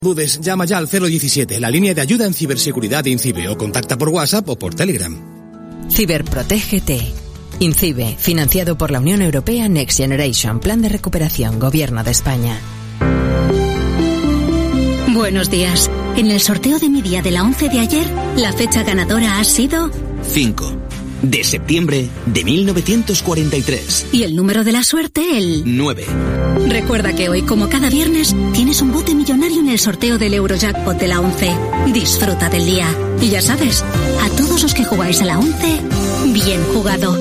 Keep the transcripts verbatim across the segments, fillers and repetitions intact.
Dudes, llama ya al cero diecisiete, la línea de ayuda en ciberseguridad de INCIBE, o contacta por WhatsApp o por Telegram. Ciberprotégete. INCIBE, financiado por la Unión Europea Next Generation, Plan de Recuperación, Gobierno de España. Buenos días. En el sorteo de mi día de la once de ayer, la fecha ganadora ha sido... cinco. De septiembre de mil novecientos cuarenta y tres. Y el número de la suerte, el... nueve. Recuerda que hoy, como cada viernes, tienes un bote millonario en el sorteo del Eurojackpot de la once. Disfruta del día. Y ya sabes, a todos los que jugáis a la once, bien jugado.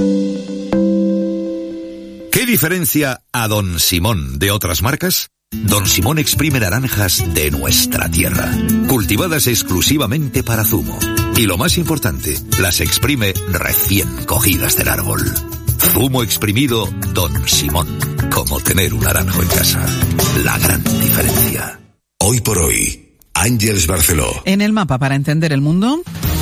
¿Qué diferencia a Don Simón de otras marcas? Don Simón exprime naranjas de nuestra tierra, cultivadas exclusivamente para zumo. Y lo más importante, las exprime recién cogidas del árbol. Zumo exprimido Don Simón, como tener un naranjo en casa. La gran diferencia. Hoy por hoy, Ángeles Barceló. En el mapa para entender el mundo...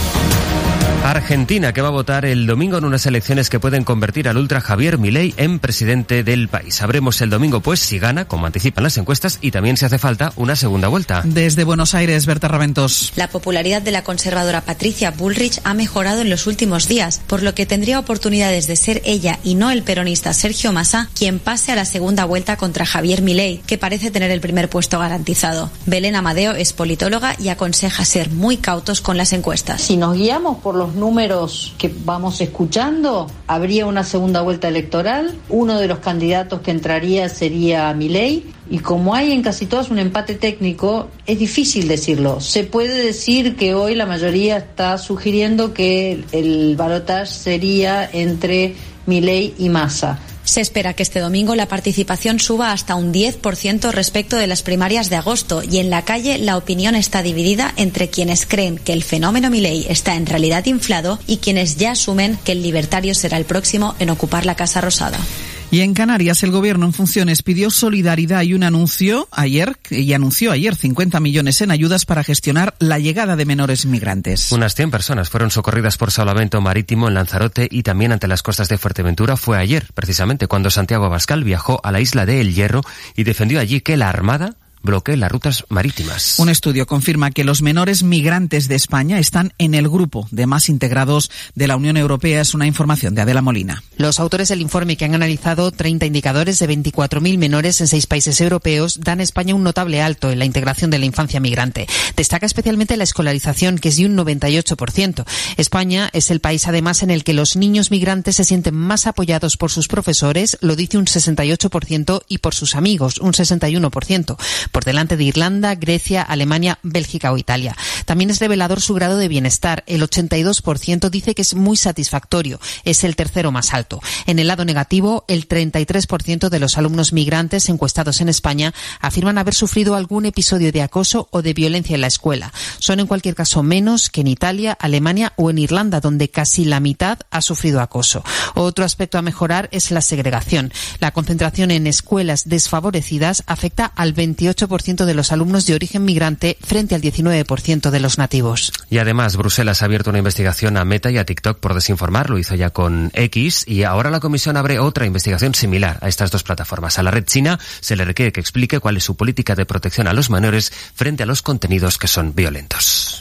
Argentina, que va a votar el domingo en unas elecciones que pueden convertir al ultra Javier Milei en presidente del país. Sabremos el domingo, pues, si gana, como anticipan las encuestas, y también si hace falta una segunda vuelta. Desde Buenos Aires, Berta Raventos. La popularidad de la conservadora Patricia Bullrich ha mejorado en los últimos días, por lo que tendría oportunidades de ser ella y no el peronista Sergio Massa quien pase a la segunda vuelta contra Javier Milei, que parece tener el primer puesto garantizado. Belén Amadeo es politóloga y aconseja ser muy cautos con las encuestas. Si nos guiamos por los números que vamos escuchando, habría una segunda vuelta electoral. Uno de los candidatos que entraría sería Milei, y como hay en casi todas un empate técnico, es difícil decirlo. Se puede decir que hoy la mayoría está sugiriendo que el balotaje sería entre Milei y Massa. Se espera que este domingo la participación suba hasta un diez por ciento respecto de las primarias de agosto, y en la calle la opinión está dividida entre quienes creen que el fenómeno Milei está en realidad inflado y quienes ya asumen que el libertario será el próximo en ocupar la Casa Rosada. Y en Canarias, el gobierno en funciones pidió solidaridad y un anuncio ayer, y anunció ayer cincuenta millones en ayudas para gestionar la llegada de menores migrantes. Unas cien personas fueron socorridas por salvamento marítimo en Lanzarote y también ante las costas de Fuerteventura. Fue ayer, precisamente, cuando Santiago Abascal viajó a la isla de El Hierro y defendió allí que la Armada bloquee las rutas marítimas. Un estudio confirma que los menores migrantes de España están en el grupo de más integrados de la Unión Europea. Es una información de Adela Molina. Los autores del informe, que han analizado treinta indicadores de veinticuatro mil menores en seis países europeos, dan a España un notable alto en la integración de la infancia migrante. Destaca especialmente la escolarización, que es de un noventa y ocho por ciento. España es el país, además, en el que los niños migrantes se sienten más apoyados por sus profesores, lo dice un sesenta y ocho por ciento, y por sus amigos, un sesenta y uno por ciento. Por delante de Irlanda, Grecia, Alemania, Bélgica o Italia. También es revelador su grado de bienestar. El ochenta y dos por ciento dice que es muy satisfactorio. Es el tercero más alto. En el lado negativo, el treinta y tres por ciento de los alumnos migrantes encuestados en España afirman haber sufrido algún episodio de acoso o de violencia en la escuela. Son en cualquier caso menos que en Italia, Alemania o en Irlanda, donde casi la mitad ha sufrido acoso. Otro aspecto a mejorar es la segregación. La concentración en escuelas desfavorecidas afecta al veintiocho por ciento de los alumnos de origen migrante frente al diecinueve por ciento de los nativos. Y además, Bruselas ha abierto una investigación a Meta y a TikTok por desinformar. Lo hizo ya con X, y ahora la Comisión abre otra investigación similar a estas dos plataformas. A la red china se le requiere que explique cuál es su política de protección a los menores frente a los contenidos que son violentos.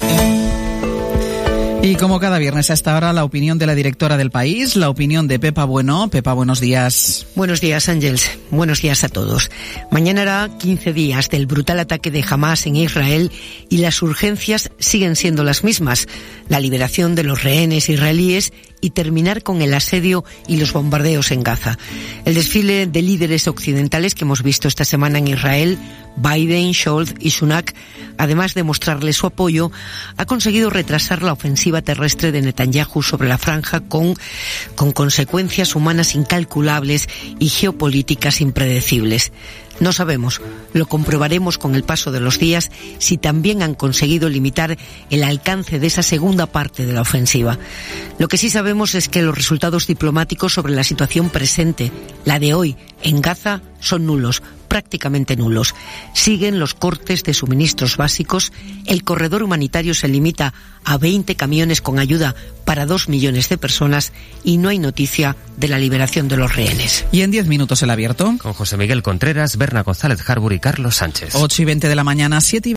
Y como cada viernes a esta hora, la opinión de la directora del País, la opinión de Pepa Bueno. Pepa, buenos días. Buenos días, Ángeles. Buenos días a todos. Mañana hará quince días del brutal ataque de Hamás en Israel y las urgencias siguen siendo las mismas. La liberación de los rehenes israelíes y terminar con el asedio y los bombardeos en Gaza. El desfile de líderes occidentales que hemos visto esta semana en Israel, Biden, Scholz y Sunak, además de mostrarle su apoyo, ha conseguido retrasar la ofensiva terrestre de Netanyahu sobre la franja con, con consecuencias humanas incalculables y geopolíticas impredecibles. No sabemos, lo comprobaremos con el paso de los días, si también han conseguido limitar el alcance de esa segunda parte de la ofensiva. Lo que sí sabemos es que los resultados diplomáticos sobre la situación presente, la de hoy, en Gaza, son nulos. prácticamente nulos. Siguen los cortes de suministros básicos, el corredor humanitario se limita a veinte camiones con ayuda para dos millones de personas y no hay noticia de la liberación de los rehenes. Y en diez minutos el abierto. Con José Miguel Contreras, Berna González Harbour y Carlos Sánchez. ocho y veinte de la mañana, siete y